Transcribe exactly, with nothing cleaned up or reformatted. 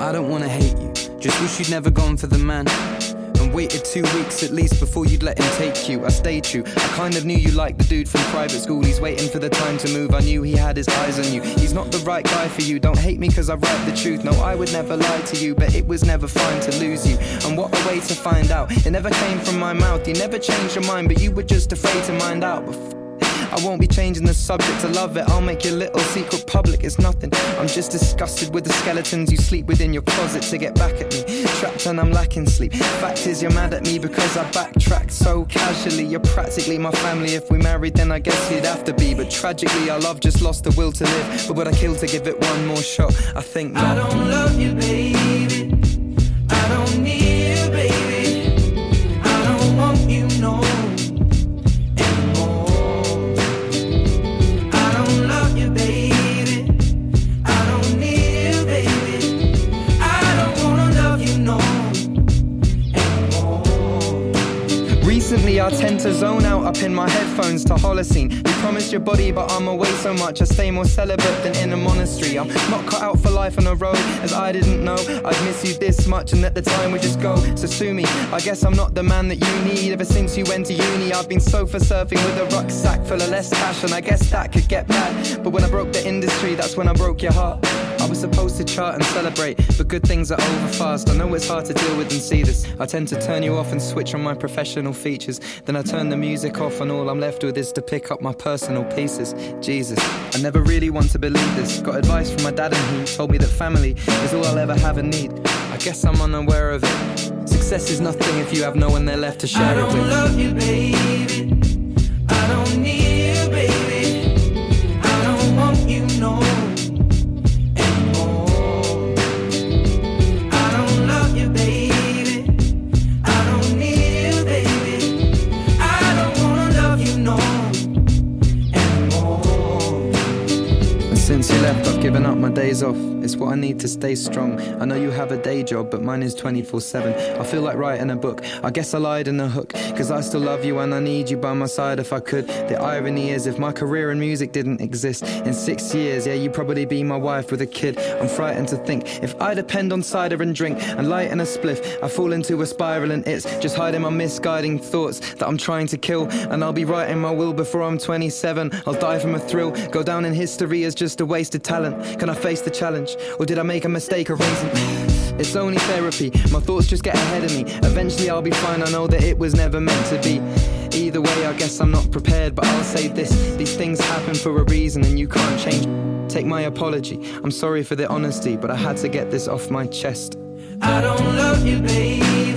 I don't wanna hate you, just wish you'd never gone for the man. And waited two weeks at least before you'd let him take you. I stayed true, I kind of knew you liked the dude from private school. He's waiting for the time to move, I knew he had his eyes on you. He's not the right guy for you, don't hate me cause I write the truth. No, I would never lie to you, but it was never fine to lose you. And what a way to find out, it never came from my mouth. You never changed your mind, but you were just afraid to mind out. I won't be changing the subject, I love it, I'll make your little secret public. It's nothing, I'm just disgusted with the skeletons you sleep within your closet to get back at me. Trapped and I'm lacking sleep. Fact is you're mad at me because I backtracked so casually. You're practically my family, if we married then I guess you'd have to be. But tragically our love just lost the will to live. But would I kill to give it one more shot? I think not. I don't love you, baby, I don't need you, baby, I don't want you, no. Recently I tend to zone out up in my headphones to Holocene. You promised your body but I'm away so much I stay more celibate than in a monastery. I'm not cut out for life on the road, as I didn't know I'd miss you this much and that the time would just go. So sue me, I guess I'm not the man that you need. Ever since you went to uni I've been sofa surfing with a rucksack full of less cash, and I guess that could get bad. But when I broke the industry, that's when I broke your heart. I was supposed to chart and celebrate, but good things are over fast. I know it's hard to deal with and see this. I tend to turn you off and switch on my professional features. Then I turn the music off and all I'm left with is to pick up my personal pieces. Jesus, I never really want to believe this. Got advice from my dad and he told me that family is all I'll ever have and need. I guess I'm unaware of it. Success is nothing if you have no one there left to share it with. I don't love you, baby, I don't need you, baby, I don't want you, no. Since you left, I've given up my days off. It's what I need to stay strong. I know you have a day job, but mine is twenty-four seven. I feel like writing a book. I guess I lied in the hook, cause I still love you and I need you by my side if I could. The irony is, if my career in music didn't exist, in six years, yeah, you'd probably be my wife with a kid. I'm frightened to think, if I depend on cider and drink and light and a spliff, I fall into a spiral and it's just hiding my misguiding thoughts that I'm trying to kill. And I'll be writing my will before I'm twenty-seven. I'll die from a thrill, go down in history as just a wasted talent. Can I face the challenge, or did I make a mistake erasing? It's only therapy, my thoughts just get ahead of me. Eventually I'll be fine, I know that it was never meant to be. Either way I guess I'm not prepared, but I'll say this: these things happen for a reason and you can't change. Take my apology, I'm sorry for the honesty, but I had to get this off my chest. I don't love you, baby,